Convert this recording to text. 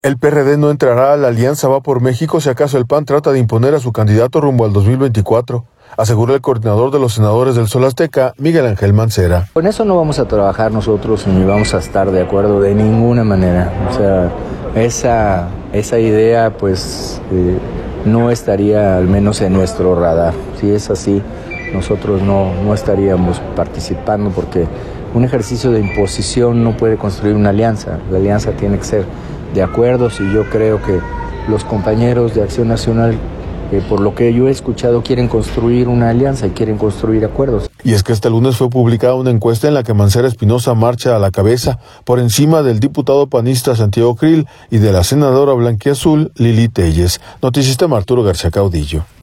El PRD no entrará a la alianza Va por México si acaso el PAN trata de imponer a su candidato rumbo al 2024, aseguró el coordinador de los senadores del Sol Azteca, Miguel Ángel Mancera. Con eso no vamos a trabajar nosotros ni vamos a estar de acuerdo de ninguna manera. O sea, esa idea pues no estaría al menos en nuestro radar. Si es así, nosotros no estaríamos participando porque un ejercicio de imposición no puede construir una alianza. La alianza tiene que ser de acuerdos y yo creo que los compañeros de Acción Nacional, por lo que yo he escuchado, quieren construir una alianza y quieren construir acuerdos. Y es que este lunes fue publicada una encuesta en la que Mancera Espinosa marcha a la cabeza, por encima del diputado panista Santiago Krill y de la senadora blanquiazul Lili Telles. Noticista Arturo García Caudillo.